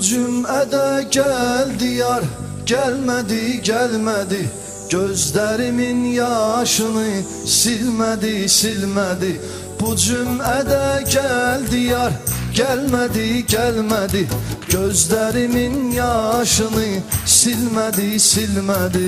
cüm'ədə gəldi yar, gəlmədi, gəlmədi. Gözlərimin yaşını silmədi, silmədi. Bu cüm'ədə gəldi yar, gəlmədi, gəlmədi. Gözlərimin yaşını silmədi, silmədi.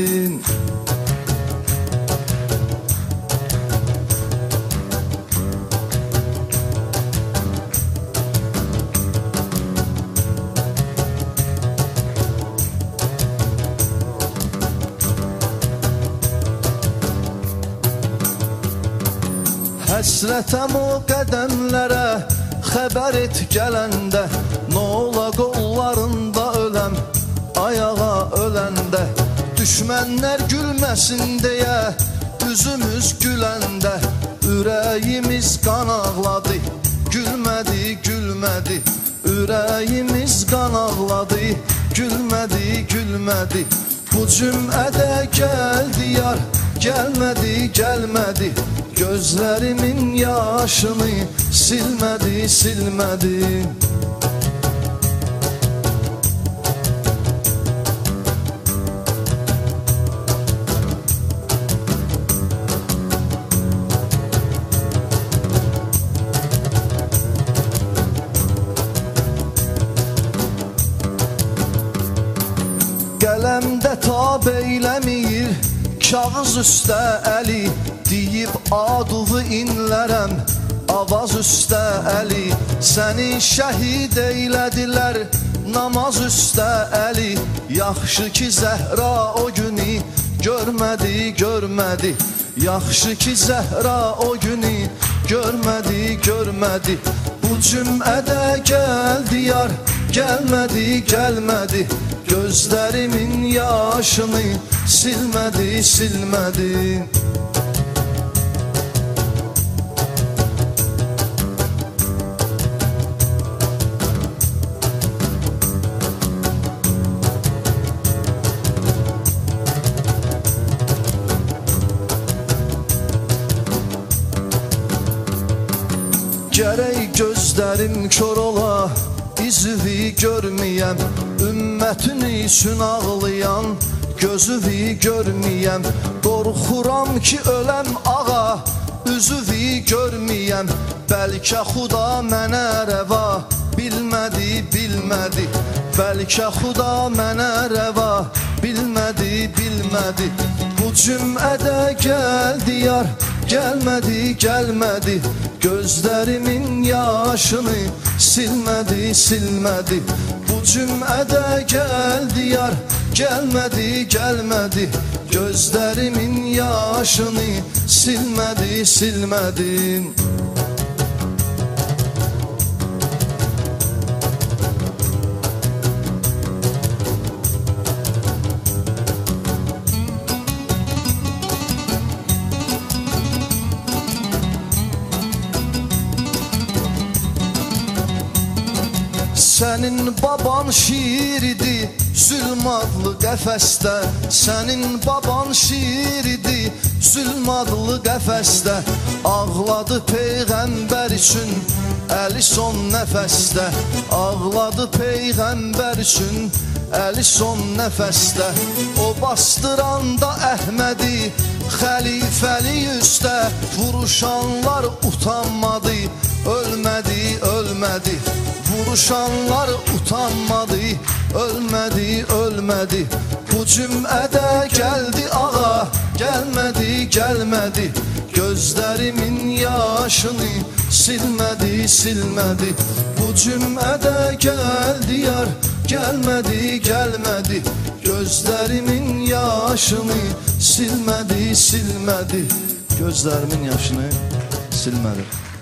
Həsrətəm o qədəmlərə, xəbər et gələndə. Nola qollarında öləm, ayağa öləndə. Düşmənlər gülməsin deyə, üzümüz güləndə. Ürəyimiz qan ağladı, gülmədi, gülmədi. Ürəyimiz qan ağladı, gülmədi, gülmədi. Bu cüm'ədə gəldi yar, gəlmədi, gəlmədi. Gözlərimin yaşını silmədi, silmədi. Qələmdə tab eyləmir, kağız üstə əli. Deyib adığı inlərəm, avaz üstə əli. Səni şəhid eylədilər, namaz üstə əli. Yaxşı ki Zəhra o günü görmədi, görmədi. Yaxşı ki Zəhra o günü görmədi, görmədi. Bu cüm'ədə gəldi yar, gəlmədi, gəlmədi. Gözlərimin yaşını silmədi, silmədi. Gərək gözlərim kör ola, izvi görməyəm. Ümmətin üçün ağlayan, gözüvi görməyəm. Qorxuram ki öləm ağa, üzüvi görməyəm. Bəlkə Xuda mənə rəva, bilmədi, bilmədi. Bəlkə Xuda mənə rəva, bilmədi, bilmədi. Bu cüm'ədə gəldi yar, gəlmədi, gəlmədi. Gözlərimin yaşını silmədi, silmədi. Bu cüm'ədə gəldi yar, gəlmədi, gəlmədi. Gözlərimin yaşını silmədi, silmədi. Sənin baban şiiridi, zülm adlı qəfəsdə. Sənin baban şiiridi, zülm adlı qəfəsdə. Ağladı Peyğəmbər üçün, əli son nəfəsdə. Ağladı Peyğəmbər üçün, əli son nəfəsdə. O bastıranda Əhmədi, xəlifəli üstə. Vuruşanlar utanmadı, ölmədi, ölmədi. Vuruşanlar utanmadı, ölmədi, ölmədi. Bu cüm'ədə gəldi ağa, gəlmədi, gəlmədi. Gözlərimin yaşını silmədi, silmədi. Bu cüm'ədə gəldi yar, gəlmədi, gəlmədi. Gözlərimin yaşını silmədi, silmədi. Gözlərimin yaşını silmədi.